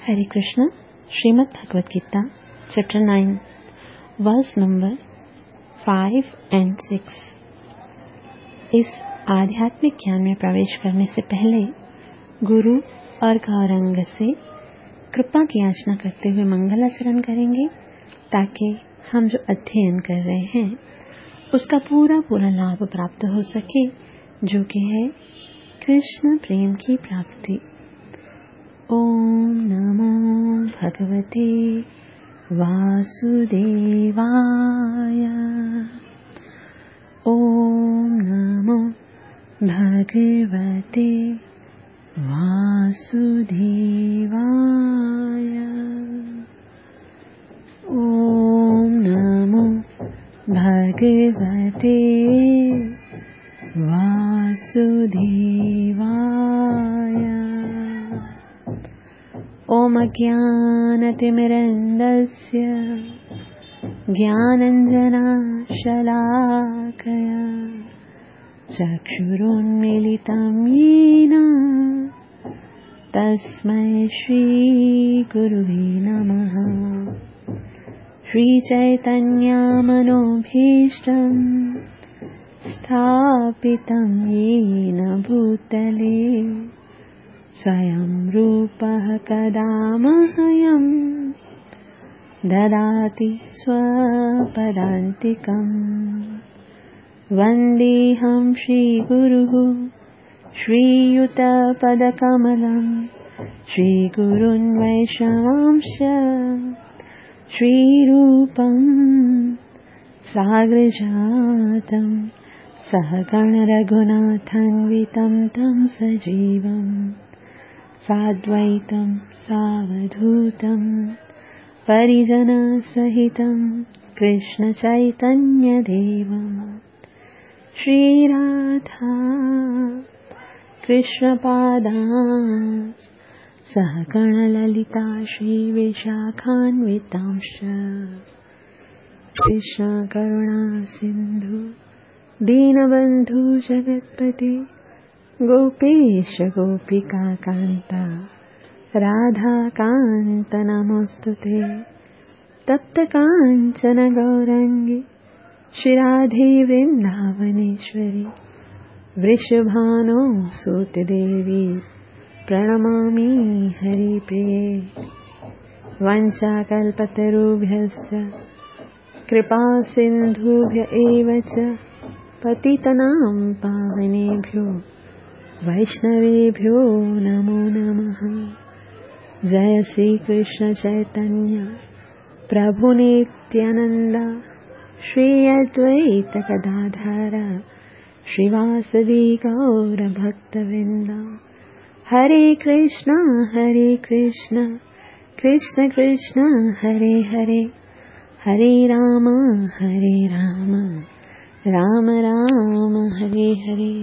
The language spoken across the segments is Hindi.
Hare Krishna. Shrimad Bhagavad Gita chapter 9 verse number 5 and 6। इस आध्यात्मिक ज्ञान में प्रवेश करने से पहले गुरु और गौरंग से कृपा की याचना करते हुए मंगलाचरण करेंगे, ताकि हम जो अध्ययन कर रहे हैं उसका पूरा लाभ प्राप्त हो सके, जो कि है कृष्ण प्रेम की प्राप्ति। ओम नमो भगवते वासुदेवाय। ओम नमो भगवते वासुदेवाय। ओम नमो भगवते वासुदेवाय। ओम अज्ञानतिमिरन्दस्य ज्ञानञ्जनशलाकया चक्षुरुन्मीलितं येन तस्मै श्रीगुरुवे नमः। श्रीचैतन्यमनोभीष्टं स्थापितं येन भूतले स्वयं रूपः कदा मह्यं ददाति स्वपदान्तिकम्। वन्देऽहं श्रीगुरुः श्रीयुतपदकमलं श्रीगुरुन् वैष्णवांश्च श्रीरूपं साग्रजातं सहगण रघुनाथान्वितं तं सजीवम् साद्वैतं सावधूतं परिजनसहितं कृष्ण चैतन्यदेवं श्रीराधा कृष्णपादान् सहगण ललिता श्रीविशाखान्वितांश्च। कृष्ण करुणा सिन्धु दीनबन्धु जगत्पते गोपेश गोपिका कान्ता राधा कान्त नमोस्तुते। तप्त काञ्चन गौराङ्गी श्रीराधे वृन्दावनेश्वरी वृषभानुसुतदेवी प्रणमामि हरिप्रिये। वञ्चाकल्पतरुभ्यश्च कृपा सिन्धुभ्य एव च पतितनां पावनेभ्यो वैष्णवेभ्यो नमो नमः। जय श्री कृष्ण चैतन्य प्रभु नित्यानंद श्री अद्वैत गदाधर श्रीवासदि गौर भक्तवृंद। हरे कृष्ण कृष्ण कृष्ण हरे हरे, हरे राम राम राम हरे हरे।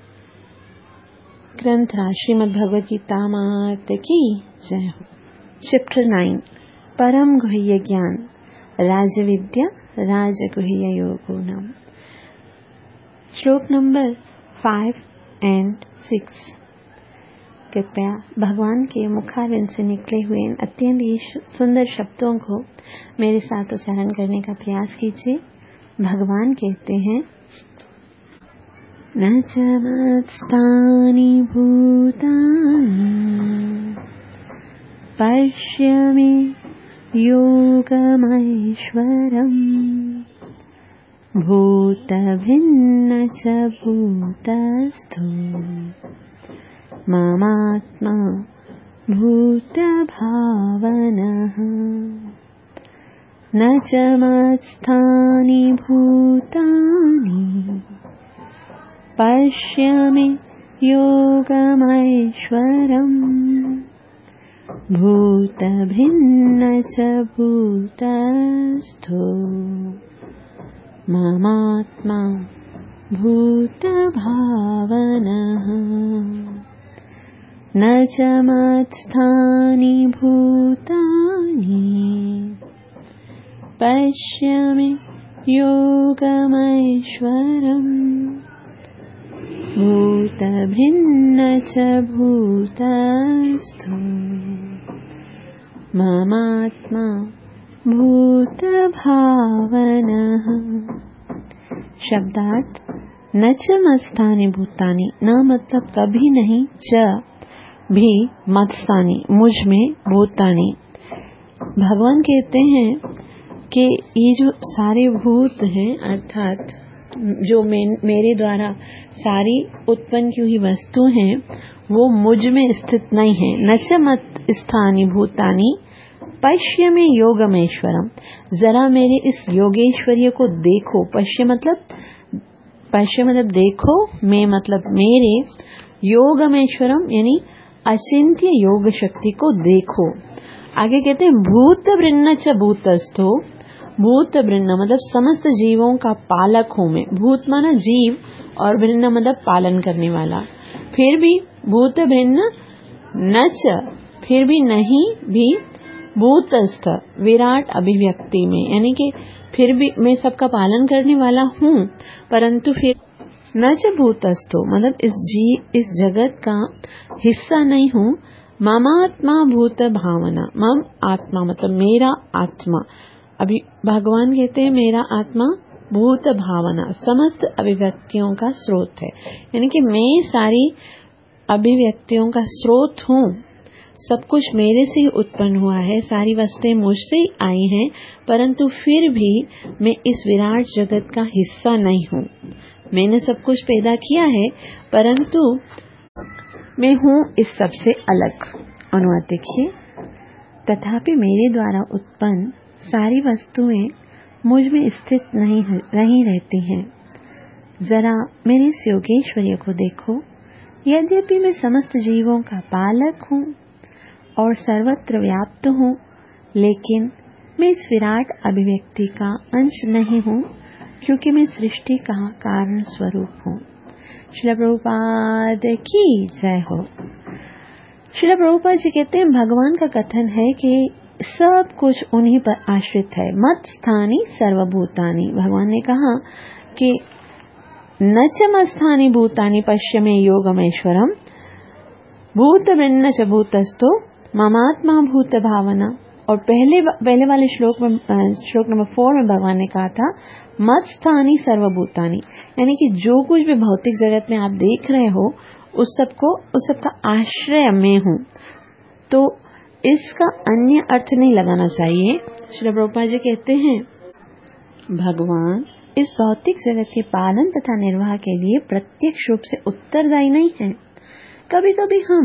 ग्रंथ श्रीमद् भगवद गीता मात की जय हो। चैप्टर 9 परम गुह्य ज्ञान राजविद्या राजगुह्य योगो नाम। श्लोक नंबर 5 and 6। कृपया भगवान के मुखारविंद से निकले हुए इन अत्यंत ही सुंदर शब्दों को मेरे साथ उच्चारण करने का प्रयास कीजिए। भगवान कहते हैं, न च मत्स्थानि भूतानि पश्य मे योगमैश्वरम्। भूतभिन्न च भूतस्थो ममात्मा भूतभावनः। न च मत्स्थानि भूतानि पश्य मे योगमैश्वरम्। भूतभिन्न च भूतस्थो ममात्मा भूतभावनः। न च मत्स्थानि भूतानि पश्य मे योगमैश्वरम्। भूतभिन्न च भूतस्थो ममात्मा भूतभावनः। शब्दार्थ न च मत्स्थानि भूतानि, न मतलब कभी नहीं, च भी मत्स्थानि मुझ में, भूतानि। भगवान कहते हैं कि ये जो सारे भूत हैं अर्थात जो मेरे द्वारा सारी उत्पन्न की हुई वस्तु हैं वो मुझ में स्थित नहीं है। न च मत स्थानी भूतानि पश्य में योगमेश्वरम, जरा मेरे इस योगेश्वरीय को देखो। पश्य मतलब देखो, मैं मतलब मेरे, योगमेश्वरम यानी अचिंत्य योग शक्ति को देखो। आगे कहते हैं भूत वृन्न च भूतस्थो, भूत वृन्न मतलब समस्त जीवों का पालक हूँ मैं। भूत माना जीव और वृन्न मतलब पालन करने वाला। फिर भी भूत वृन्न न च, फिर भी नहीं भी, भूतस्थ विराट अभिव्यक्ति में, यानी कि फिर भी मैं सबका पालन करने वाला हूँ, परंतु फिर न च भूतस्थो मतलब इस जगत का हिस्सा नहीं हूँ। ममात्मा भूत भावना, मम आत्मा मतलब मेरा आत्मा। अभी भगवान कहते हैं मेरा आत्मा भूत भावना समस्त अभिव्यक्तियों का स्रोत है, यानी कि मैं सारी अभिव्यक्तियों का स्रोत हूँ। सब कुछ मेरे से ही उत्पन्न हुआ है, सारी वस्तुएं मुझसे ही आई हैं, परंतु फिर भी मैं इस विराट जगत का हिस्सा नहीं हूँ। मैंने सब कुछ पैदा किया है परंतु मैं हूँ इस सब से अलग। अनुवाद देखिए। तथापि मेरे द्वारा उत्पन्न सारी वस्तुएं मुझ में स्थित नहीं रहती हैं। जरा मेरे इस योगेश्वरीय को देखो। यद्यपि मैं समस्त जीवों का पालक हूँ और सर्वत्र व्याप्त हूँ, लेकिन मैं इस विराट अभिव्यक्ति का अंश नहीं हूँ, क्योंकि मैं सृष्टि का कारण स्वरूप हूँ। श्रील प्रभुपाद की जय हो। श्रील प्रभुपाद जी कहते हैं भगवान का कथन है कि सब कुछ उन्हीं पर आश्रित है। मत स्थानी सर्वभूतानि, भगवान ने कहा कि न च मत्स्थानि भूतानि पश्य में योगमेश्वरम भूत वृन्न च भूतस्थो ममात्मा भूत भावना। और पहले वाले श्लोक नंबर 4 में भगवान ने कहा था मत स्थानी सर्वभूतानि, यानी कि जो कुछ भी भौतिक जगत में आप देख रहे हो उस सबका आश्रय मैं हूँ। तो इसका अन्य अर्थ नहीं लगाना चाहिए। श्री प्रभुपाद जी कहते हैं भगवान इस भौतिक जगत के पालन तथा निर्वाह के लिए प्रत्यक्ष रूप से उत्तरदायी नहीं है। कभी कभी हम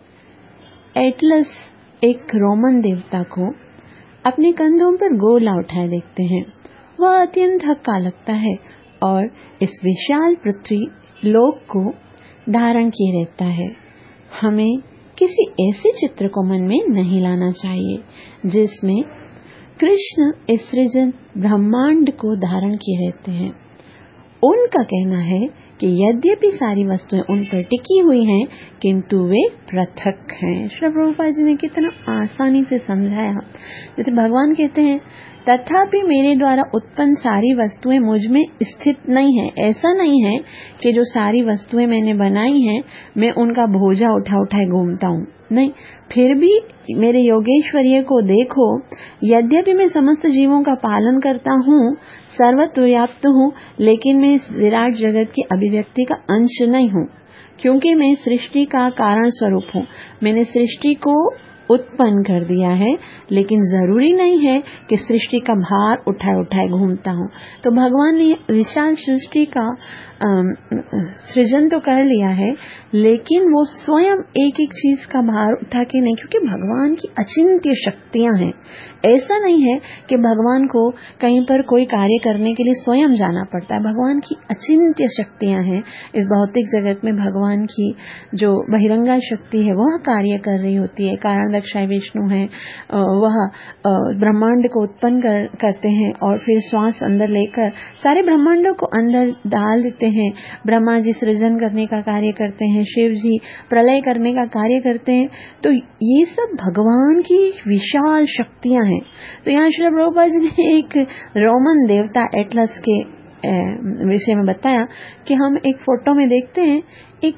एटलस एक रोमन देवता को अपने कंधों पर गोला उठाए देखते हैं। वह अत्यंत हक्का लगता है और इस विशाल पृथ्वी लोक को धारण किए रहता है। हमें किसी ऐसे चित्र को मन में नहीं लाना चाहिए जिसमें कृष्ण इस सृजन ब्रह्मांड को धारण किए रहते हैं। उनका कहना है कि यद्यपि सारी वस्तुएं उन पर टिकी हुई हैं, किंतु वे पृथक हैं। श्री प्रभुपाद जी ने कितना आसानी से समझाया। जैसे भगवान कहते हैं तथापि मेरे द्वारा उत्पन्न सारी वस्तुएं मुझ में स्थित नहीं है। ऐसा नहीं है कि जो सारी वस्तुएं मैंने बनाई हैं मैं उनका बोझा उठाए घूमता हूँ, नहीं। फिर भी मेरे योगेश्वरीय को देखो। यद्यपि मैं समस्त जीवों का पालन करता हूँ, सर्वत्र व्याप्त हूँ, लेकिन मैं इस विराट जगत की अभिव्यक्ति का अंश नहीं हूँ, क्योंकि मैं सृष्टि का कारण स्वरूप हूँ। मैंने सृष्टि को उत्पन्न कर दिया है, लेकिन जरूरी नहीं है कि सृष्टि का भार उठाए घूमता हूँ। तो भगवान ने विशाल सृष्टि का सृजन तो कर लिया है, लेकिन वो स्वयं एक एक चीज का भार उठा के नहीं, क्योंकि भगवान की अचिंत्य शक्तियां हैं। ऐसा नहीं है कि भगवान को कहीं पर कोई कार्य करने के लिए स्वयं जाना पड़ता है। भगवान की अचिंत्य शक्तियां हैं। इस भौतिक जगत में भगवान की जो बहिरंगा शक्ति है वह कार्य कर रही होती है। कारण दक्षाय विष्णु है, वह ब्रह्मांड को उत्पन्न करते हैं और फिर श्वास अंदर लेकर सारे ब्रह्मांडों को अंदर डाल देते हैं। ब्रह्मा जी सृजन करने का कार्य करते हैं, शिव जी प्रलय करने का कार्य करते हैं। तो ये सब भगवान की विशाल शक्तियां हैं। तो यहाँ श्री प्रभुपाद जी ने एक रोमन देवता एटलस के विषय में बताया कि हम एक फोटो में देखते हैं एक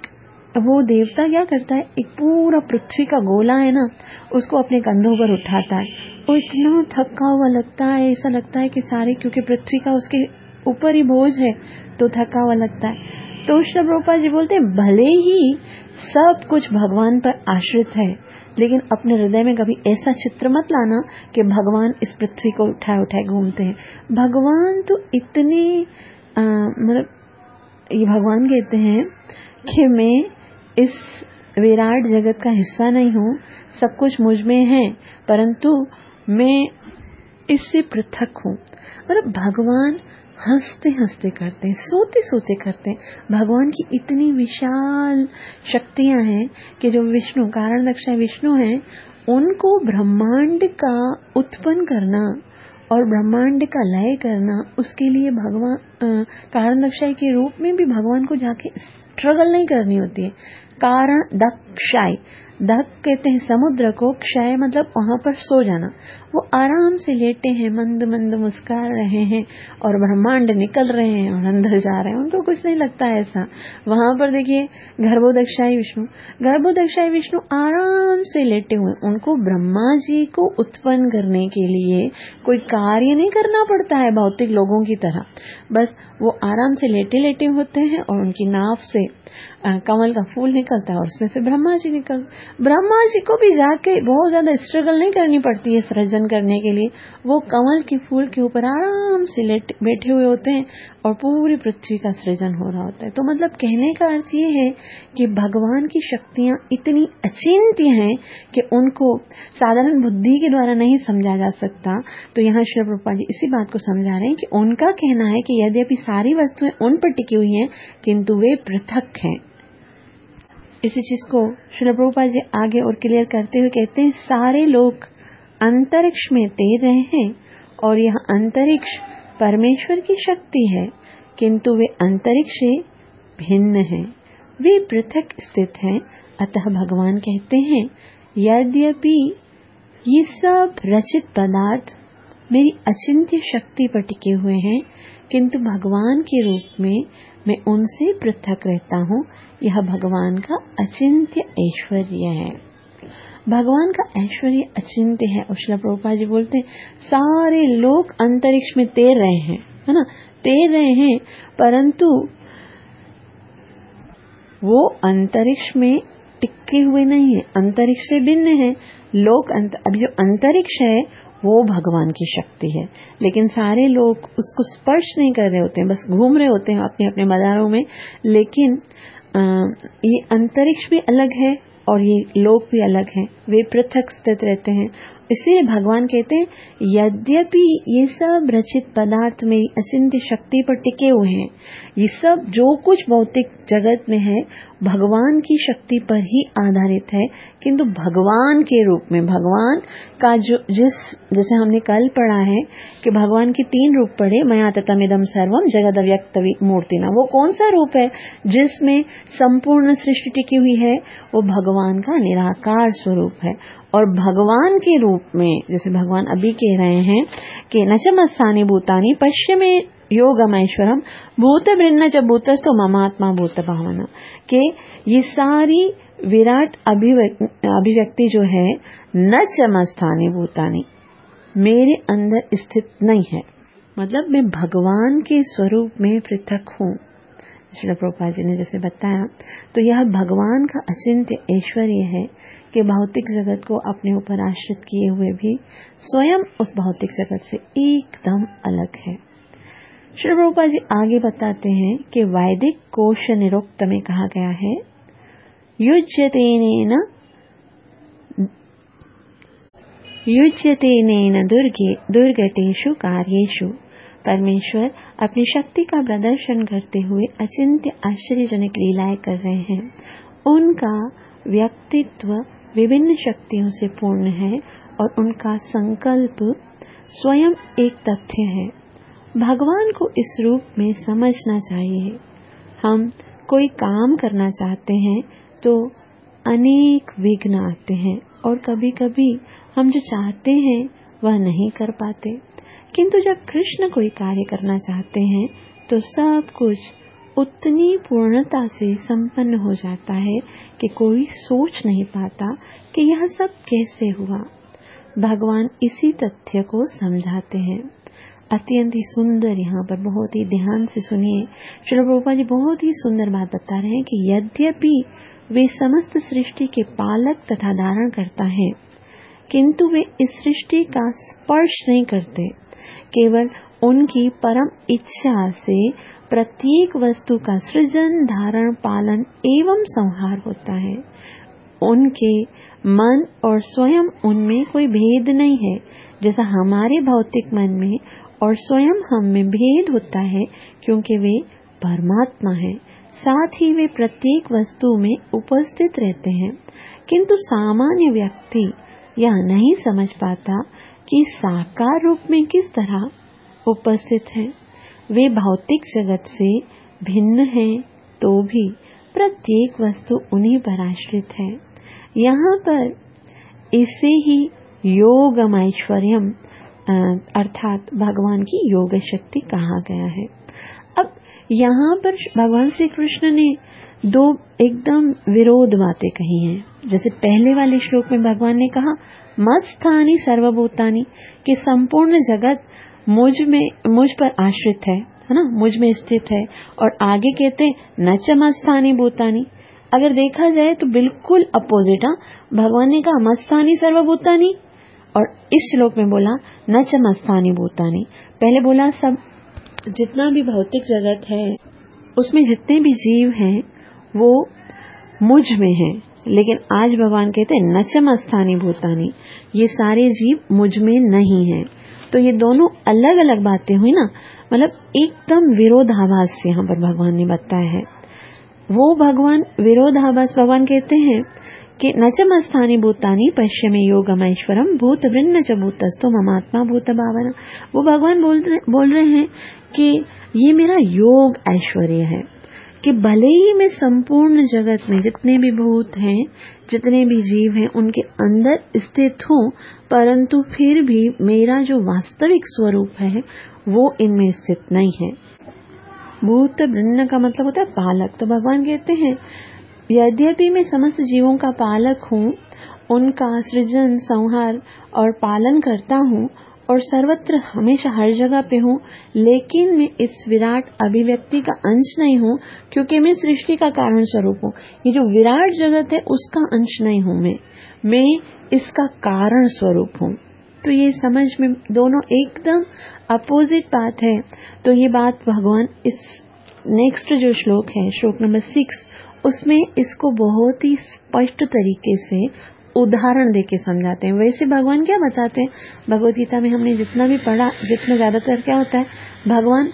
वो देवता क्या करता है, एक पूरा पृथ्वी का गोला है ना, उसको अपने कंधों पर उठाता है। वो इतना थका हुआ लगता है, ऐसा लगता है कि सारे, क्योंकि पृथ्वी का उसके ऊपर ही बोझ है तो थका हुआ लगता है। तो श्री प्रभुपाद जी बोलते हैं, भले ही सब कुछ भगवान पर आश्रित है, लेकिन अपने हृदय में कभी ऐसा चित्र मत लाना कि भगवान इस पृथ्वी को उठाए उठाए घूमते हैं। भगवान तो इतने मतलब ये भगवान कहते हैं कि मैं इस विराट जगत का हिस्सा नहीं हूँ, सब कुछ मुझ में है, परंतु मैं इससे पृथक हूँ। मतलब भगवान हंसते हंसते करते हैं, सोते सोते करते हैं। भगवान की इतनी विशाल शक्तियां हैं कि जो विष्णु, कारण दक्षाय विष्णु हैं, उनको ब्रह्मांड का उत्पन्न करना और ब्रह्मांड का लय करना, उसके लिए भगवान कारण दक्षाय के रूप में भी भगवान को जाके स्ट्रगल नहीं करनी होती है। कारण दक्षाय, दक कहते हैं समुद्र को, क्षय मतलब वहां पर सो जाना। वो आराम से लेटे हैं, मंद मंद मुस्कुरा रहे हैं और ब्रह्मांड निकल रहे हैं और अंदर जा रहे हैं, उनको कुछ नहीं लगता है ऐसा। वहां पर देखिए गर्भोदक्षाई विष्णु, गर्भोदक्षाई विष्णु आराम से लेटे हुए, उनको ब्रह्मा जी को उत्पन्न करने के लिए कोई कार्य नहीं करना पड़ता है भौतिक लोगों की तरह। बस वो आराम से लेटे लेटे होते हैं और उनकी नाभ से कमल का फूल निकलता है और उसमें से ब्रह्मा जी ब्रह्मा जी को भी जाके बहुत ज्यादा स्ट्रगल नहीं करनी पड़ती है सृजन करने के लिए। वो कमल के फूल के ऊपर आराम से बैठे हुए होते हैं और पूरी पृथ्वी का सृजन हो रहा होता है। तो मतलब कहने का अर्थ ये है कि भगवान की शक्तियां इतनी अचिंत्य हैं कि उनको साधारण बुद्धि के द्वारा नहीं समझा जा सकता। तो यहाँ श्री प्रभुपाद जी इसी बात को समझा रहे हैं कि उनका कहना है कि यद्यपि सारी वस्तुएं उन पर टिकी हुई हैं, किंतु वे पृथक हैं। इसी चीज को श्री प्रभुपाद जी आगे और क्लियर करते हुए कहते हैं, सारे लोग अंतरिक्ष में तैर रहे हैं और यह अंतरिक्ष परमेश्वर की शक्ति है, किंतु वे अंतरिक्ष से भिन्न हैं, वे पृथक स्थित हैं। अतः भगवान कहते हैं, यद्यपि ये सब रचित पदार्थ मेरी अचिंत्य शक्ति पर टिके हुए हैं, किंतु भगवान के रूप में मैं उनसे पृथक रहता हूँ। यह भगवान का अचिंत्य ऐश्वर्य है। भगवान का ऐश्वर्य अचिंत्य है। और श्रील प्रभुपाद जी बोलते हैं, सारे लोग अंतरिक्ष में तैर रहे हैं, है ना, तैर रहे हैं, परंतु वो अंतरिक्ष में टिके हुए नहीं है, अंतरिक्ष से भिन्न है। लोग अभी जो अंतरिक्ष है वो भगवान की शक्ति है, लेकिन सारे लोग उसको स्पर्श नहीं कर रहे होते हैं, बस घूम रहे होते हैं अपने अपने मदारों में। लेकिन ये अंतरिक्ष भी अलग है और ये लोक भी अलग हैं, वे पृथक स्थित रहते हैं। इसलिए भगवान कहते हैं, यद्यपि ये सब रचित पदार्थ मेरी अचिंत्य शक्ति पर टिके हुए हैं, ये सब जो कुछ भौतिक जगत में है भगवान की शक्ति पर ही आधारित है, किंतु भगवान के रूप में, भगवान का जो जैसे हमने कल पढ़ा है कि भगवान के 3 रूप पढ़े, मया ततमिदं सर्वम जगद अव्यक्त मूर्तिना। वो कौन सा रूप है जिसमें संपूर्ण सृष्टि टिकी हुई है? वो भगवान का निराकार स्वरूप है। और भगवान के रूप में, जैसे भगवान अभी कह रहे हैं कि न च मत्स्थानि भूतानि पश्य में योगमैश्वरम भूत बृन्न च भूतस्थो ममात्मा भूत भावना, कि ये सारी विराट अभिव्यक्ति जो है, न च मत्स्थानि भूतानि, मेरे अंदर स्थित नहीं है, मतलब मैं भगवान के स्वरूप में पृथक हूँ। श्रील प्रभुपाद जी ने जैसे बताया, तो यह भगवान का अचिंत्य ऐश्वर्य है कि भौतिक जगत को अपने ऊपर आश्रित किए हुए भी स्वयं उस भौतिक जगत से एकदम अलग है। श्री प्रभुपाद जी आगे बताते हैं कि वैदिक कोश निरुक्त में कहा गया है, युज्यतेनेन दुर्गतेषु कार्येषु, परमेश्वर अपनी शक्ति का प्रदर्शन करते हुए अचिंत्य आश्चर्यजनक लीलाएं कर रहे हैं। उनका व्यक्तित्व विभिन्न शक्तियों से पूर्ण है और उनका संकल्प स्वयं एक तथ्य है। भगवान को इस रूप में समझना चाहिए। हम कोई काम करना चाहते हैं तो अनेक विघ्न आते हैं और कभी कभी हम जो चाहते हैं वह नहीं कर पाते, किंतु जब कृष्ण कोई कार्य करना चाहते हैं तो सब कुछ उतनी पूर्णता से संपन्न हो जाता है कि कोई सोच नहीं पाता कि यह सब कैसे हुआ। भगवान इसी तथ्य को समझाते हैं। अत्यंत ही सुंदर, यहाँ पर बहुत ही ध्यान से सुनिए, श्रील प्रभुपाद जी बहुत ही सुंदर बात बता रहे हैं कि यद्यपि वे समस्त सृष्टि के पालक तथा धारण करता है, किंतु वे इस सृष्टि का स्पर्श नहीं करते। केवल उनकी परम इच्छा से प्रत्येक वस्तु का सृजन, धारण, पालन एवं संहार होता है। उनके मन और स्वयं उनमें कोई भेद नहीं है, जैसा हमारे भौतिक मन में और स्वयं हम में भेद होता है, क्योंकि वे परमात्मा हैं। साथ ही वे प्रत्येक वस्तु में उपस्थित रहते हैं, किंतु सामान्य व्यक्ति यह नहीं समझ पाता कि साकार रूप में किस तरह उपस्थित हैं। वे भौतिक जगत से भिन्न हैं, तो भी प्रत्येक वस्तु उन्हीं पर आश्रित है। यहाँ पर इसे ही योगम ऐश्वर्यम अर्थात भगवान की योग शक्ति कहा गया है। अब यहाँ पर भगवान श्री कृष्ण ने दो एकदम विरोध बातें कही हैं। जैसे पहले वाले श्लोक में भगवान ने कहा मत्स्थानि सर्वभूतानि, कि संपूर्ण जगत मुझ पर आश्रित है ना, मुझ में स्थित है। और आगे कहते न च मत्स्थानि भूतानि। अगर देखा जाए तो बिल्कुल अपोजिट। भगवान ने कहा मत्स्थानि सर्वभूतानि और इस श्लोक में बोला न च मत्स्थानि भूतानि। पहले बोला सब जितना भी भौतिक जगत है उसमें जितने भी जीव हैं वो मुझ में हैं, लेकिन आज भगवान कहते हैं न च मत्स्थानि भूतानि, ये सारे जीव मुझ में नहीं हैं। तो ये दोनों अलग अलग बातें हुई ना, मतलब एकदम विरोधाभास से यहाँ पर भगवान ने बताया है। वो भगवान विरोधाभास भगवान कहते हैं कि न च मत्स्थानि भूतानि पश्य में योगमैश्वरम भूत वृन्न च भूतस्थो ममात्मा भूत भावना। वो भगवान बोल रहे हैं कि ये मेरा योग ऐश्वर्य है कि भले ही मैं संपूर्ण जगत में जितने भी भूत हैं, जितने भी जीव हैं, उनके अंदर स्थित हूँ, परंतु फिर भी मेरा जो वास्तविक स्वरूप है वो इनमें स्थित नहीं है। भूत वृन्न का मतलब होता है पालक। तो भगवान कहते हैं यद्यपि मैं समस्त जीवों का पालक हूँ, उनका सृजन, संहार और पालन करता हूँ और सर्वत्र हमेशा हर जगह पे हूँ, लेकिन मैं इस विराट अभिव्यक्ति का अंश नहीं हूँ, क्योंकि मैं सृष्टि का कारण स्वरूप हूँ। ये जो विराट जगत है उसका अंश नहीं हूँ मैं इसका कारण स्वरूप हूँ। तो ये समझ में दोनों एकदम अपोजिट बात है। तो ये बात भगवान इस नेक्स्ट जो श्लोक है, श्लोक नंबर 6, उसमें इसको बहुत ही स्पष्ट तरीके से उदाहरण देके समझाते हैं। वैसे भगवान क्या बताते हैं, भगवद गीता में हमने जितना भी पढ़ा, जितना ज्यादातर क्या होता है, भगवान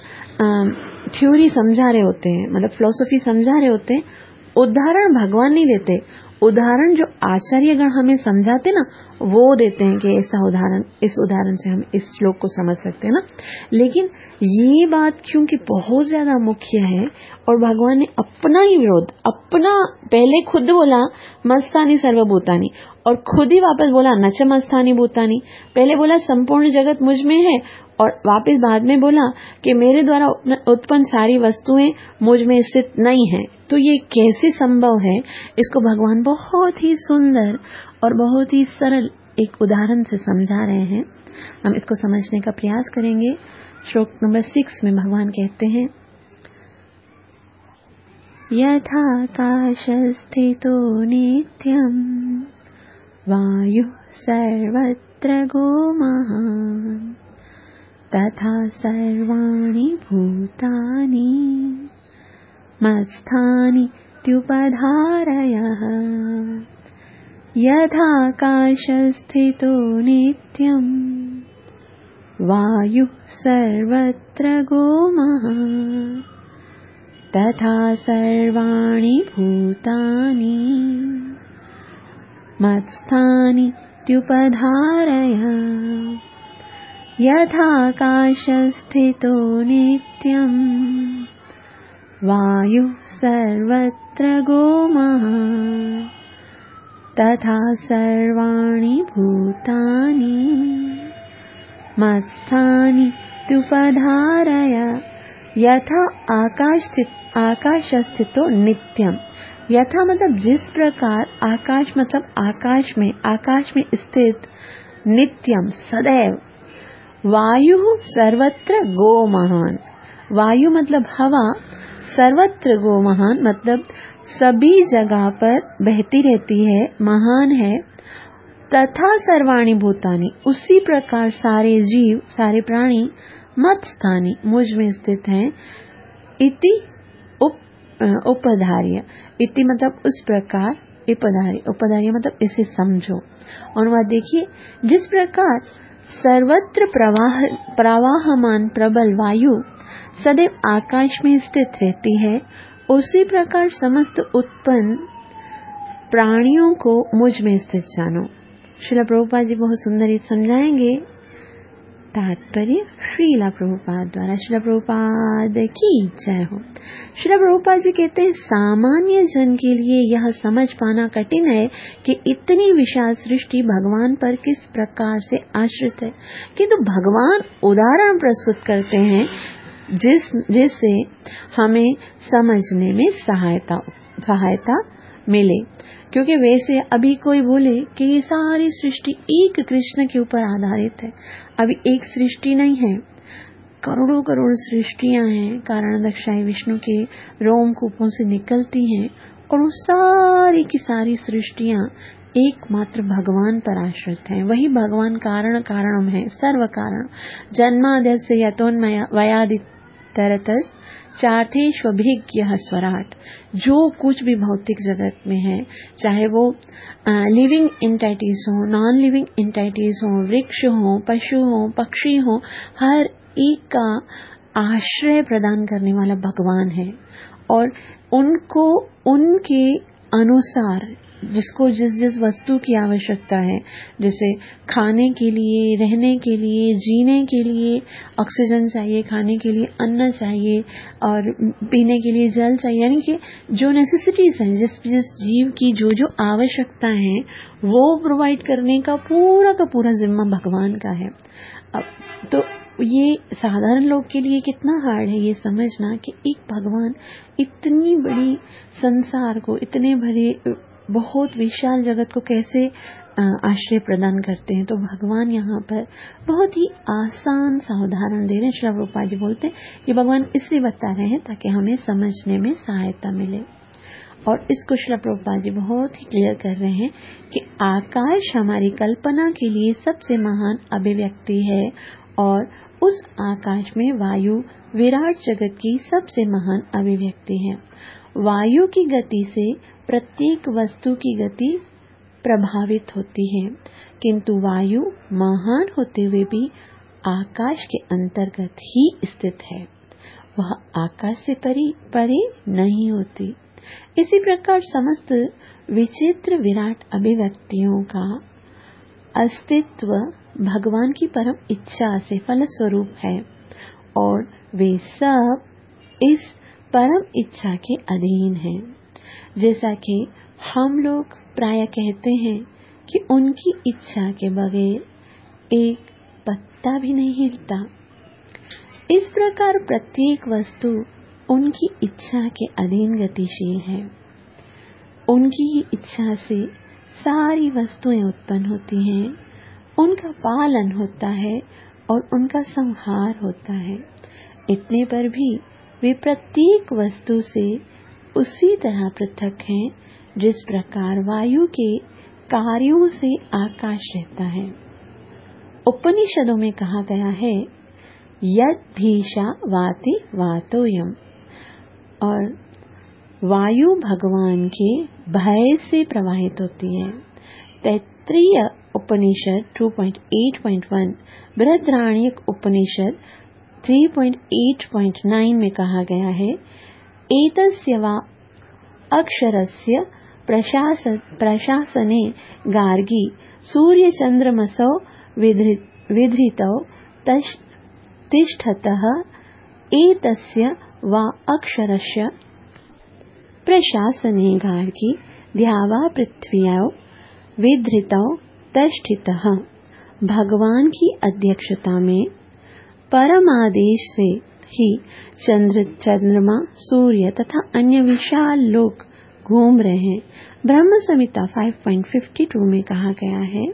थ्योरी समझा रहे होते हैं, मतलब फिलॉसफी समझा रहे होते हैं, उदाहरण भगवान नहीं देते। उदाहरण जो आचार्यगण हमें समझाते ना, वो देते हैं कि ऐसा उदाहरण, इस उदाहरण से हम इस श्लोक को समझ सकते हैं ना। लेकिन ये बात क्योंकि बहुत ज्यादा मुख्य है और भगवान ने अपना ही विरोध, अपना पहले खुद बोला मत्स्थानि सर्वभूतानि और खुद ही वापस बोला न च मत्स्थानि भूतानि। पहले बोला संपूर्ण जगत मुझ में है और वापस बाद में बोला कि मेरे द्वारा उत्पन्न सारी वस्तुएं मुझ में स्थित नहीं है। तो ये कैसे संभव है, इसको भगवान बहुत ही सुंदर और बहुत ही सरल एक उदाहरण से समझा रहे हैं। हम इसको समझने का प्रयास करेंगे। श्लोक नंबर 6 में भगवान कहते हैं यथाकाशस्थितो नित्यं वायुः सर्वत्र गोमहान् तथा सर्वाणि भूतानि मत्स्थानि त्युपधारयः। यथाकाशस्थितो नित्यं वायुः सर्वत्र गोमहान् तथा सर्वाणि भूतानि मत्स्थानि त्युपधारयः। यथाकाशस्थितो नित्यं वायुः सर्वत्र गोमहान् तथा सर्वाणि भूतानि मत्स्थानि त्युपधारय। यथा आकाश स्थितो नित्यम। यथा मतलब जिस प्रकार, आकाश मतलब आकाश में स्थित, नित्यम सदैव। वायु सर्वत्र गो महान। वायु मतलब हवा, सर्वत्र गो महान मतलब सभी जगह पर बहती रहती है, महान है। तथा सर्वाणि भूतानि, उसी प्रकार सारे जीव, सारे प्राणी, मत स्थानी, मुझ में स्थित हैं। इति उपधार्य, इति मतलब उस प्रकार, उपधार्य मतलब इसे समझो। अनुवाद देखिए, जिस प्रकार सर्वत्र प्रवाहमान प्रबल वायु सदैव आकाश में स्थित रहती है, उसी प्रकार समस्त उत्पन्न प्राणियों को मुझ में स्थित जानो। श्रील प्रभुपाद जी बहुत सुंदर समझाएंगे। तात्पर्य श्रील प्रभुपाद द्वारा। श्रील प्रभुपाद की जय हो। श्रील प्रभुपाद जी कहते हैं, सामान्य जन के लिए यह समझ पाना कठिन है कि इतनी विशाल सृष्टि भगवान पर किस प्रकार से आश्रित है, किंतु भगवान उदाहरण प्रस्तुत करते हैं जिससे हमें समझने में सहायता मिले। क्योंकि वैसे अभी कोई बोले कि ये सारी सृष्टि एक कृष्ण के ऊपर आधारित है, अभी एक सृष्टि नहीं है, करोड़ों करोड़ सृष्टियां हैं, कारणदक्षाई विष्णु के रोमकूपों से निकलती हैं, और वो सारी की सारी सृष्टियां एकमात्र भगवान पर आश्रित हैं। वही भगवान कारणम है, सर्व कारण। जन्माद्यस्य यतोन्मयादितरतस् चार्थेष्वभिज्ञः स्वराट। जो कुछ भी भौतिक जगत में है, चाहे वो लिविंग एंटिटीज हो, नॉन लिविंग एंटिटीज हो, वृक्ष हो, पशु हो, पक्षी हो, हर एक का आश्रय प्रदान करने वाला भगवान है। और उनको उनके अनुसार जिसको जिस वस्तु की आवश्यकता है, जैसे खाने के लिए, रहने के लिए, जीने के लिए ऑक्सीजन चाहिए, खाने के लिए अन्न चाहिए, और पीने के लिए जल चाहिए, यानी कि जो नेसेसिटीज हैं, जिस जीव की जो आवश्यकता है, वो प्रोवाइड करने का पूरा जिम्मा भगवान का है। अब तो ये साधारण लोग के लिए कितना हार्ड है ये समझना कि एक भगवान इतनी बड़ी संसार को, इतने बड़े बहुत विशाल जगत को कैसे आश्रय प्रदान करते हैं। तो भगवान यहाँ पर बहुत ही आसान सा उदाहरण दे रहे हैं। श्री प्रभुपाद जी बोलते हैं ये भगवान इसलिए बता रहे हैं ताकि हमें समझने में सहायता मिले। और इसको श्री प्रभुपाद जी बहुत ही क्लियर कर रहे हैं कि आकाश हमारी कल्पना के लिए सबसे महान अभिव्यक्ति है, और उस आकाश में वायु विराट जगत की सबसे महान अभिव्यक्ति है। वायु की गति से प्रत्येक वस्तु की गति प्रभावित होती है, किंतु वायु महान होते हुए भी आकाश के अंतर्गत ही स्थित है, वह आकाश से परे नहीं होती। इसी प्रकार समस्त विचित्र विराट अभिव्यक्तियों का अस्तित्व भगवान की परम इच्छा से फलस्वरूप है, और वे सब इस परम इच्छा के अधीन हैं। जैसा कि हम लोग प्राय कहते हैं कि उनकी इच्छा के बगैर एक पत्ता भी नहीं हिलता, इस प्रकार प्रत्येक वस्तु उनकी इच्छा के अधीन गतिशील है। उनकी ही इच्छा से सारी वस्तुएं उत्पन्न होती हैं, उनका पालन होता है और उनका संहार होता है। इतने पर भी वे प्रत्येक वस्तु से उसी तरह पृथक हैं जिस प्रकार वायु के कार्यों से आकाश रहता है। उपनिषदों में कहा गया है यद भीषा वाति वातोयम, और वायु भगवान के भय से प्रवाहित होती है। तैत्तिरीय उपनिषद 2.8.1, बृहदारण्यक उपनिषद 3.8.9 में कहा गया है एतस्य वा अक्षरस्य प्रशासने गार्गी सूर्य चंद्रमसौ विधृतौ तिष्ठतः एतस्य वा अक्षरस्य प्रशासने गार्गी द्यावा पृथ्व्यां विधृतौ तिष्ठतः। भगवान की अध्यक्षता में परमादेश से ही चंद्र, चंद्रमा, सूर्य तथा अन्य विशाल लोक घूम रहे हैं। ब्रह्म संहिता 5.52 में कहा गया है,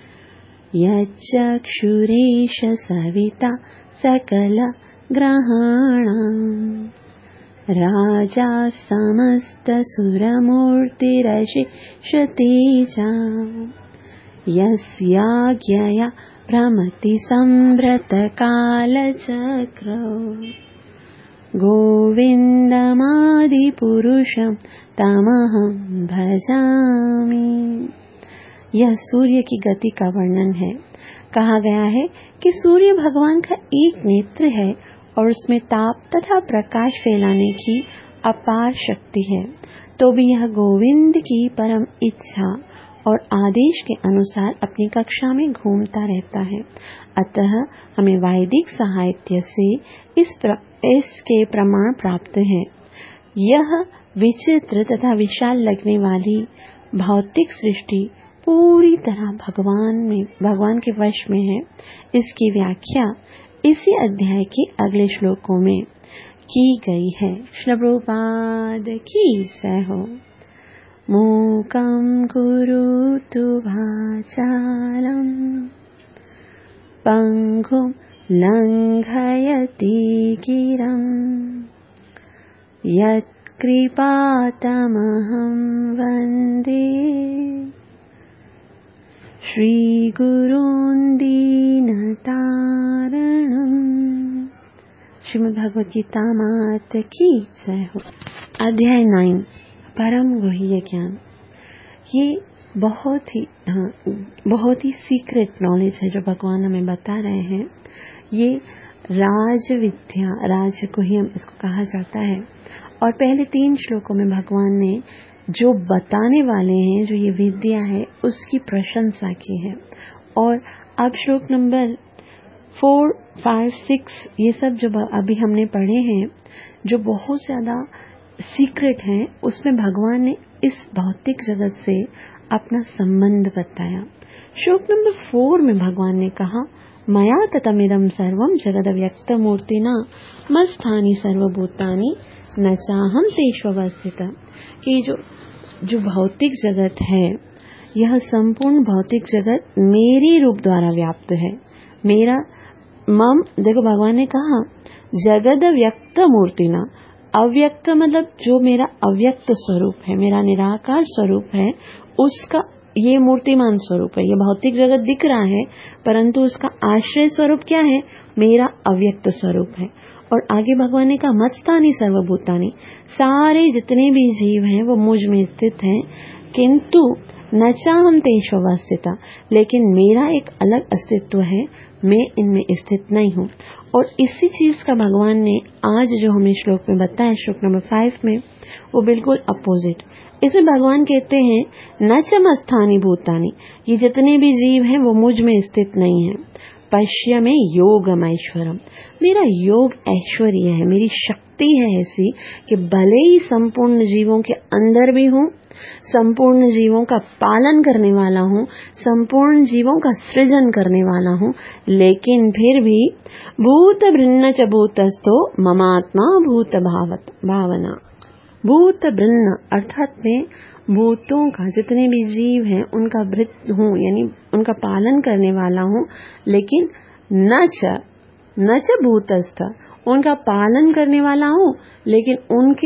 यच्चक्षुरेश सविता सकल ग्रहाणाम् राजा समस्त सुरमूर्तिरशिषति च यस्याज्ञया भ्रमति संभ्रत कालचक्रौ गोविन्दमादिपुरुषं तमहं भजामि। यह सूर्य की गति का वर्णन है। कहा गया है कि सूर्य भगवान का एक नेत्र है और उसमें ताप तथा प्रकाश फैलाने की अपार शक्ति है। तो भी यह गोविंद की परम इच्छा और आदेश के अनुसार अपनी कक्षा में घूमता रहता है। अतः हमें वैदिक साहित्य से इसके प्रमाण प्राप्त हैं। यह विचित्र तथा विशाल लगने वाली भौतिक सृष्टि पूरी तरह भगवान के वश में है। इसकी व्याख्या इसी अध्याय के अगले श्लोकों में की गई है। श्रील प्रभुपाद की जय हो। मूकं कुरुतु वाचालं पंगुं लंघयति गिरं यत्कृपातमहं वन्दे श्रीगुरून् दीनतारणम्। श्रीमद् भगवद गीता मात की जय हो। अध्याय 9 परम गुह्य ज्ञान। ये बहुत ही सीक्रेट नॉलेज है जो भगवान हमें बता रहे हैं। ये राज विद्या, राजगुह्यम इसको कहा जाता है। और पहले 3 श्लोकों में भगवान ने जो बताने वाले हैं, जो ये विद्या है, उसकी प्रशंसा की है। और अब श्लोक नंबर 4, 5, 6 ये सब जो अभी हमने पढ़े हैं, जो बहुत ज्यादा सीक्रेट हैं, उसमें भगवान ने इस भौतिक जगत से अपना संबंध बताया। श्लोक नंबर 4 में भगवान ने कहा, मया ततमिदं सर्वं जगदव्यक्तमूर्तिना मत्स्थानि सर्वभूतानि न चाहं तेष्वस्थितः। कि जो भौतिक जगत है, यह संपूर्ण भौतिक जगत मेरे रूप द्वारा व्याप्त है। मेरा देखो भगवान ने कहा जगद व्यक्त मूर्तिना, अव्यक्त मतलब जो मेरा अव्यक्त स्वरूप है, मेरा निराकार स्वरूप है, उसका ये मूर्तिमान स्वरूप है। ये भौतिक जगत दिख रहा है, परंतु उसका आश्रय स्वरूप क्या है? मेरा अव्यक्त स्वरूप है। और आगे भगवान ने कहा मत्स्थानि सर्वभूतानि, सारे जितने भी जीव हैं वो मुझ में स्थित हैं, किंतु न चाहं तेष्वस्थिता, लेकिन मेरा एक अलग अस्तित्व है, मैं इनमें स्थित नहीं हूँ। और इसी चीज का भगवान ने आज जो हमें श्लोक में बताया, श्लोक नंबर 5 में, वो बिल्कुल अपोजिट। इसमें भगवान कहते हैं न च मत्स्थानि भूतानि, ये जितने भी जीव हैं वो मुझ में स्थित नहीं है। पश्य में योगम ऐश्वरम, मेरा योग ऐश्वर्य है, मेरी शक्ति है ऐसी कि भले ही संपूर्ण जीवों के अंदर भी हूँ, संपूर्ण जीवों का पालन करने वाला हूँ, संपूर्ण जीवों का सृजन करने वाला हूँ, लेकिन फिर भी भूत बृन्न च भूतस्थो ममात्मा भूत भावना। भूत बृन्न अर्थात मैं भूतों का, जितने भी जीव हैं उनका भृत्य हूँ, यानी उनका पालन करने वाला हूँ, लेकिन न च भूतस्थ, उनका पालन करने वाला हूँ लेकिन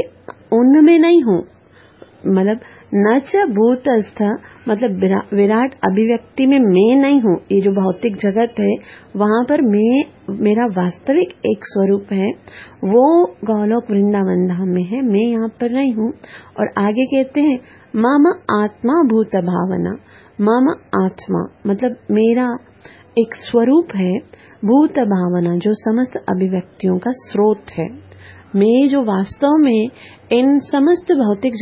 उनमें नहीं हूँ। मतलब न च भूतस्थ मतलब विराट अभिव्यक्ति में मैं नहीं हूँ। ये जो भौतिक जगत है वहां पर मेरा वास्तविक एक स्वरूप है, वो गौलोक वृंदावन धाम में है, मैं यहाँ पर नहीं हूँ। और आगे कहते हैं मम आत्मा भूत भावना, मम आत्मा मतलब मेरा एक स्वरूप है, भूत भावना जो समस्त अभिव्यक्तियों का स्रोत है। मैं जो वास्तव में इन समस्त भौतिक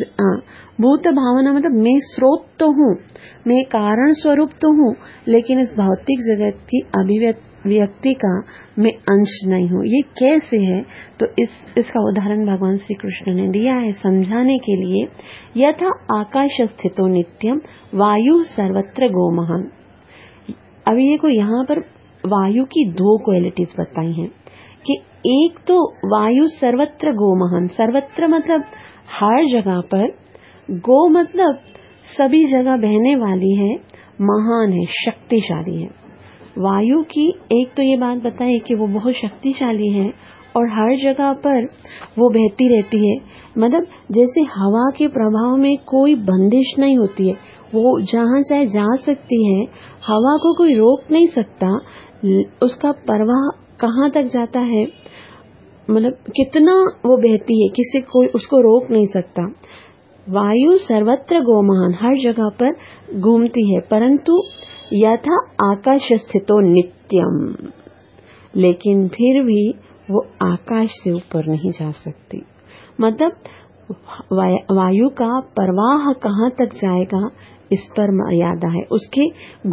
भूत भावना मतलब मैं स्रोत तो हूँ, मैं कारण स्वरूप तो हूँ, लेकिन इस भौतिक जगत की अभिव्यक्ति का मैं अंश नहीं हूँ। ये कैसे है? तो इसका उदाहरण भगवान श्री कृष्ण ने दिया है समझाने के लिए। यथा आकाश स्थितो नित्यम वायु सर्वत्र गोमहन। अभी ये को यहाँ पर वायु की 2 क्वालिटीज बताई हैं। कि एक तो वायु सर्वत्र गोमहन, सर्वत्र मतलब हर जगह पर, गो मतलब सभी जगह बहने वाली है, महान है, शक्तिशाली है। वायु की एक तो ये बात बताई कि वो बहुत शक्तिशाली है और हर जगह पर वो बहती रहती है। मतलब जैसे हवा के प्रभाव में कोई बंदिश नहीं होती है, वो जहां चाहे जा सकती है, हवा को कोई रोक नहीं सकता, उसका प्रवाह कहाँ तक जाता है, मतलब कितना वो बहती है, किसी कोई उसको रोक नहीं सकता। वायु सर्वत्र गोमहान, हर जगह पर घूमती है, परंतु यथा आकाश स्थितो नित्यम, लेकिन फिर भी वो आकाश से ऊपर नहीं जा सकती। मतलब वायु का प्रवाह कहाँ तक जाएगा इस पर मर्यादा है, उसके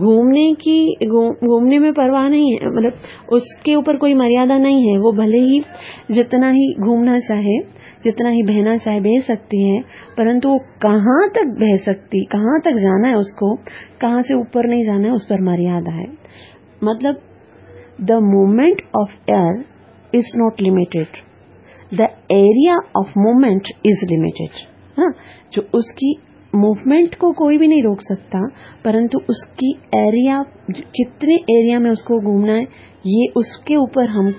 घूमने में परवाह नहीं है, मतलब उसके ऊपर कोई मर्यादा नहीं है। वो भले ही जितना ही घूमना चाहे, जितना ही बहना चाहे बह सकती है, परंतु वो कहाँ तक बह सकती, कहाँ तक जाना है उसको, कहाँ से ऊपर नहीं जाना है, उस पर मर्यादा है। मतलब the movement of air is not limited, the area of movement is limited. हाँ, जो उसकी मूवमेंट को कोई भी नहीं रोक सकता, परंतु उसकी एरिया, कितने एरिया में उसको घूमना है, ये उसके ऊपर हम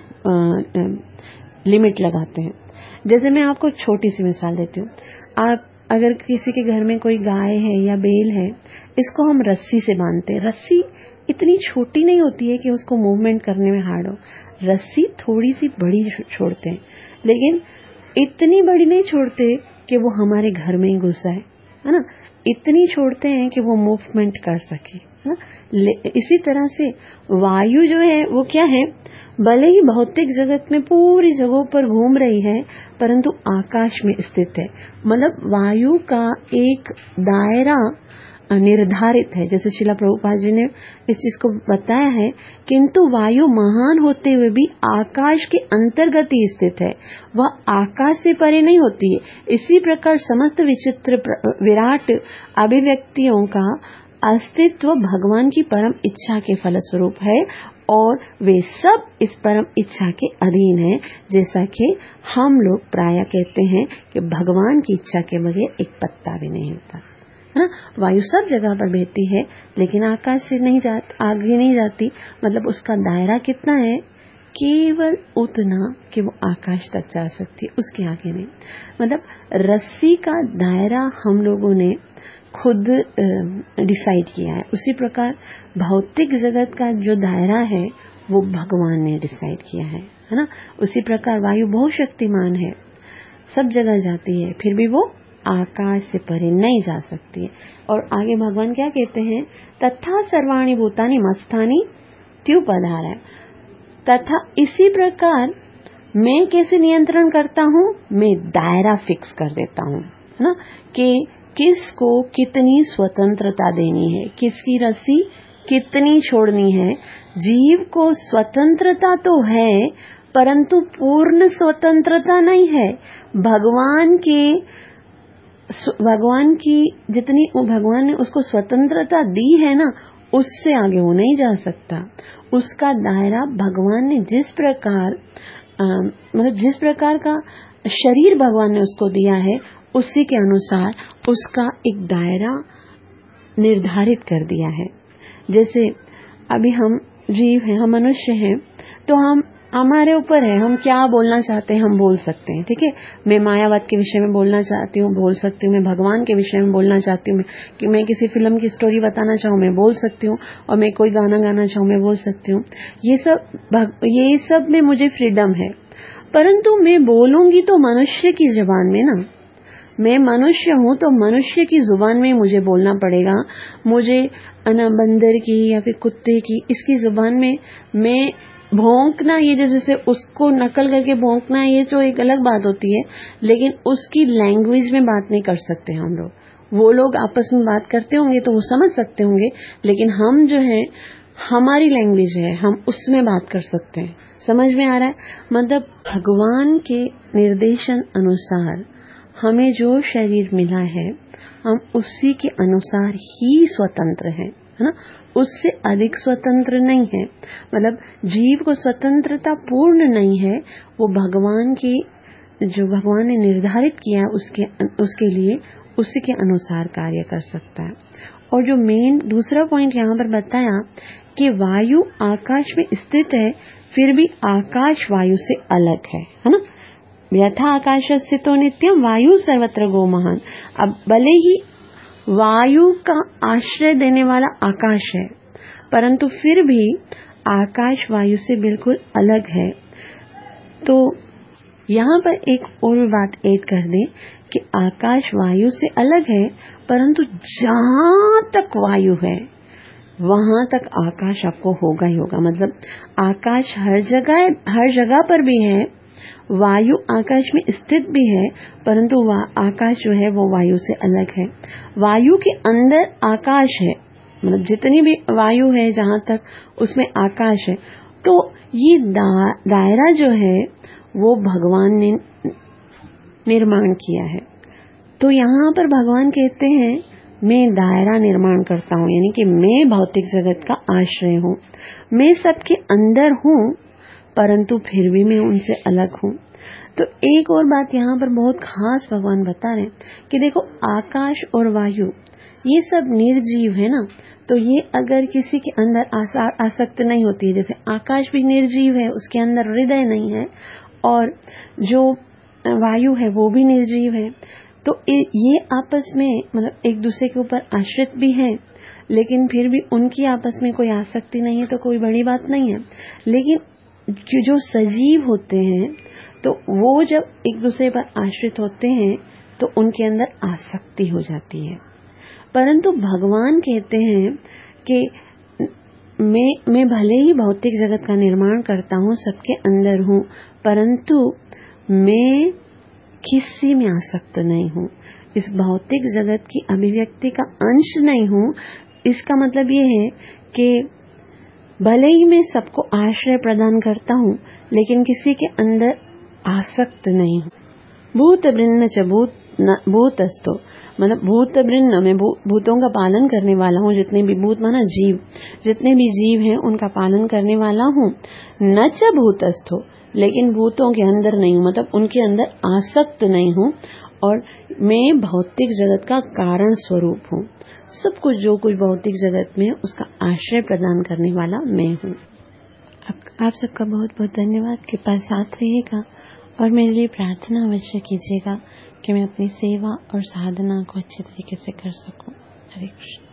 लिमिट लगाते हैं। जैसे मैं आपको छोटी सी मिसाल देती हूँ। आप अगर किसी के घर में कोई गाय है या बैल है, इसको हम रस्सी से बांधते हैं। रस्सी इतनी छोटी नहीं होती है कि उसको मूवमेंट करने में हार्ड हो, रस्सी थोड़ी सी बड़ी छोड़ते हैं, लेकिन इतनी बड़ी नहीं छोड़ते कि वो हमारे घर में ही घुस जाए, है ना, इतनी छोड़ते हैं कि वो मूवमेंट कर सके, है ना। इसी तरह से वायु जो है वो क्या है, भले ही भौतिक जगत में पूरी जगहों पर घूम रही है, परंतु आकाश में स्थित है। मतलब वायु का एक दायरा निर्धारित है, जैसे श्रीला प्रभुपाद जी ने इस चीज को बताया है। किंतु वायु महान होते हुए भी आकाश के अंतर्गत ही स्थित है, वह आकाश से परे नहीं होती है। इसी प्रकार समस्त विचित्र विराट अभिव्यक्तियों का अस्तित्व भगवान की परम इच्छा के फलस्वरूप है, और वे सब इस परम इच्छा के अधीन है। जैसा कि हम लोग प्रायः कहते हैं कि भगवान की इच्छा के बगैर एक पत्ता भी नहीं होता, है ना। वायु सब जगह पर बहती है, लेकिन आकाश से नहीं आगे नहीं जाती। मतलब उसका दायरा कितना है, केवल उतना कि वो आकाश तक जा सकती है, उसके आगे नहीं। मतलब रस्सी का दायरा हम लोगों ने खुद डिसाइड किया है, उसी प्रकार भौतिक जगत का जो दायरा है वो भगवान ने डिसाइड किया है ना। उसी प्रकार वायु बहुत शक्तिमान है, सब जगह जाती है, फिर भी वो आकाश से परे नहीं जा सकती है। और आगे भगवान क्या कहते हैं, तथा सर्वाणि भूतानि मत्स्थानि त्युपधारय। तथा इसी प्रकार मैं कैसे नियंत्रण करता हूँ, मैं दायरा फिक्स कर देता हूँ, है ना, कि किसको कितनी स्वतंत्रता देनी है, किसकी रस्सी कितनी छोड़नी है। जीव को स्वतंत्रता तो है, परंतु पूर्ण स्वतंत्रता नहीं है। भगवान की जितनी भगवान ने उसको स्वतंत्रता दी है ना, उससे आगे वो नहीं जा सकता। उसका दायरा भगवान ने जिस प्रकार मतलब जिस प्रकार का शरीर भगवान ने उसको दिया है, उसी के अनुसार उसका एक दायरा निर्धारित कर दिया है। जैसे अभी हम जीव हैं, हम मनुष्य हैं, तो हमारे ऊपर है, हम क्या बोलना चाहते हैं हम बोल सकते हैं, ठीक है। मैं मायावाद के विषय में बोलना चाहती हूँ, बोल सकती हूँ। मैं भगवान के विषय में बोलना चाहती हूँ, कि मैं किसी फिल्म की स्टोरी बताना चाहूँ मैं बोल सकती हूँ, और मैं कोई गाना गाना चाहूँ मैं बोल सकती हूँ। ये सब में मुझे फ्रीडम है, परंतु मैं बोलूंगी तो मनुष्य की जुबान में ना। मैं मनुष्य हूँ तो मनुष्य की जुबान में मुझे बोलना पड़ेगा। मुझे बंदर की या फिर कुत्ते की, इसकी जुबान में मैं भौंकना, ये जैसे उसको नकल करके भौंकना, ये तो एक अलग बात होती है, लेकिन उसकी लैंग्वेज में बात नहीं कर सकते हम लोग। वो लोग आपस में बात करते होंगे तो वो समझ सकते होंगे, लेकिन हम जो है, हमारी लैंग्वेज है, हम उसमें बात कर सकते हैं। समझ में आ रहा है। मतलब भगवान के निर्देशन अनुसार हमें जो शरीर मिला है, हम उसी के अनुसार ही स्वतंत्र हैं, है ना। उससे अधिक स्वतंत्र नहीं है, मतलब जीव को स्वतंत्रता पूर्ण नहीं है, वो भगवान की जो भगवान ने निर्धारित किया उसके लिए उसी के अनुसार कार्य कर सकता है। और जो मेन दूसरा पॉइंट यहाँ पर बताया कि वायु आकाश में स्थित है, फिर भी आकाश वायु से अलग है ना। यथा आकाश स्थितो नित्यम वायु सर्वत्र गो महान। अब भले ही वायु का आश्रय देने वाला आकाश है, परंतु फिर भी आकाश वायु से बिल्कुल अलग है। तो यहाँ पर एक और बात ऐड कर दें कि आकाश वायु से अलग है, परंतु जहां तक वायु है वहां तक आकाश आपको होगा ही होगा। मतलब आकाश हर जगह पर भी है, वायु आकाश में स्थित भी है, परंतु आकाश जो है वो वायु से अलग है। वायु के अंदर आकाश है, मतलब जितनी भी वायु है जहां तक उसमें आकाश है। तो ये दायरा जो है वो भगवान ने निर्माण किया है। तो यहाँ पर भगवान कहते हैं मैं दायरा निर्माण करता हूँ, यानी कि मैं भौतिक जगत का आश्रय हूँ, मैं सबके अंदर हूँ, परंतु फिर भी मैं उनसे अलग हूँ। तो एक और बात यहाँ पर बहुत खास भगवान बता रहे हैं कि देखो आकाश और वायु ये सब निर्जीव है ना, तो ये अगर किसी के अंदर आसक्त नहीं होती है, जैसे आकाश भी निर्जीव है, उसके अंदर हृदय नहीं है, और जो वायु है वो भी निर्जीव है, तो ये आपस में मतलब एक दूसरे के ऊपर आश्रित भी है, लेकिन फिर भी उनकी आपस में कोई आसक्ति नहीं है, तो कोई बड़ी बात नहीं है। लेकिन जो सजीव होते हैं तो वो जब एक दूसरे पर आश्रित होते हैं तो उनके अंदर आसक्ति हो जाती है। परंतु भगवान कहते हैं कि मैं भले ही भौतिक जगत का निर्माण करता हूँ, सबके अंदर हूँ, परंतु मैं किसी में आसक्त नहीं हूँ, इस भौतिक जगत की अभिव्यक्ति का अंश नहीं हूँ। इसका मतलब ये है कि भले ही मैं सबको आश्रय प्रदान करता हूँ, लेकिन किसी के अंदर आसक्त नहीं हूँ। भूत वृन्न च भूतस्थो, मतलब भूत वृन्न, मैं भूतों का पालन करने वाला हूँ, जितने भी भूत माना जीव, जितने भी जीव हैं उनका पालन करने वाला हूँ। न च भूतस्थो, लेकिन भूतों के अंदर नहीं हूँ, मतलब उनके अंदर आसक्त नहीं हूँ, और मैं भौतिक जगत का कारण स्वरूप हूँ। सब कुछ जो कुछ भौतिक जगत में है उसका आश्रय प्रदान करने वाला मैं हूँ। आप सबका बहुत बहुत धन्यवाद। कृपा साथ रहिएगा और मेरे लिए प्रार्थना अवश्य कीजिएगा कि मैं अपनी सेवा और साधना को अच्छे तरीके से कर सकूं। हरे कृष्ण।